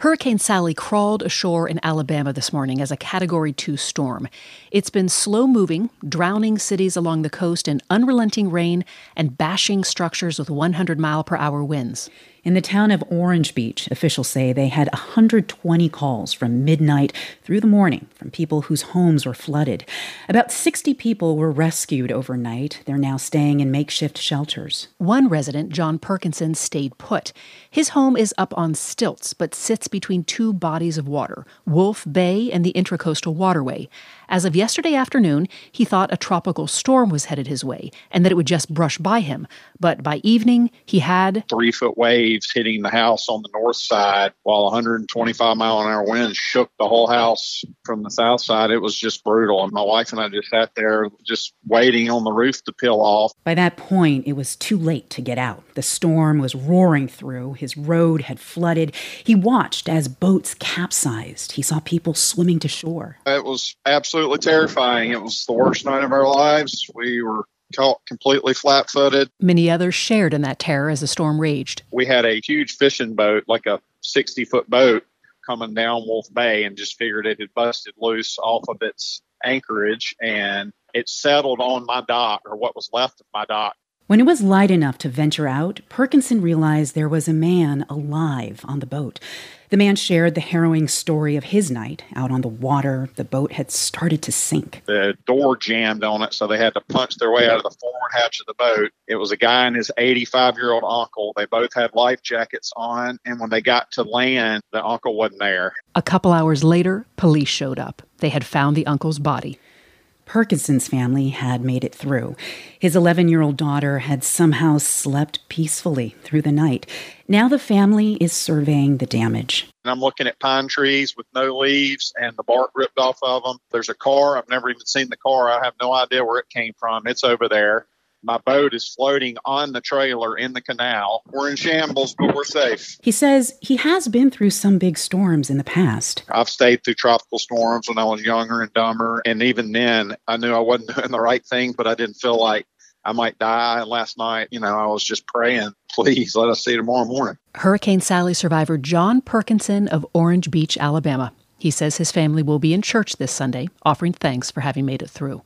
Hurricane Sally crawled ashore in Alabama this morning as a Category 2 storm. It's been slow-moving, drowning cities along the coast in unrelenting rain and bashing structures with 100-mile-per-hour winds. In the town of Orange Beach, officials say they had 120 calls from midnight through the morning from people whose homes were flooded. About 60 people were rescued overnight. They're now staying in makeshift shelters. One resident, John Perkinson, stayed put. His home is up on stilts, but sits between two bodies of water, Wolf Bay and the Intracoastal Waterway. As of yesterday afternoon, he thought a tropical storm was headed his way and that it would just brush by him. But by evening, he had 3-foot waves hitting the house on the north side, while 125-mile-an-hour winds shook the whole house from the south side. It was just brutal. And my wife and I just sat there just waiting on the roof to peel off. By that point, it was too late to get out. The storm was roaring through. His road had flooded. He watched as boats capsized. He saw people swimming to shore. It was absolutely terrifying. It was the worst night of our lives. We were caught completely flat-footed. Many others shared in that terror as the storm raged. We had a huge fishing boat, like a 60-foot boat, coming down Wolf Bay, and just figured it had busted loose off of its anchorage, and it settled on my dock, or what was left of my dock. When it was light enough to venture out, Perkinson realized there was a man alive on the boat. The man shared the harrowing story of his night out on the water. The boat had started to sink. The door jammed on it, so they had to punch their way out of the forward hatch of the boat. It was a guy and his 85-year-old uncle. They both had life jackets on, and when they got to land, the uncle wasn't there. A couple hours later, police showed up. They had found the uncle's body. Perkinson's family had made it through. His 11-year-old daughter had somehow slept peacefully through the night. Now the family is surveying the damage. And I'm looking at pine trees with no leaves and the bark ripped off of them. There's a car. I've never even seen the car. I have no idea where it came from. It's over there. My boat is floating on the trailer in the canal. We're in shambles, but we're safe. He says he has been through some big storms in the past. I've stayed through tropical storms when I was younger and dumber. And even then, I knew I wasn't doing the right thing, but I didn't feel like I might die. And last night, I was just praying, please let us see tomorrow morning. Hurricane Sally survivor John Perkinson of Orange Beach, Alabama. He says his family will be in church this Sunday, offering thanks for having made it through.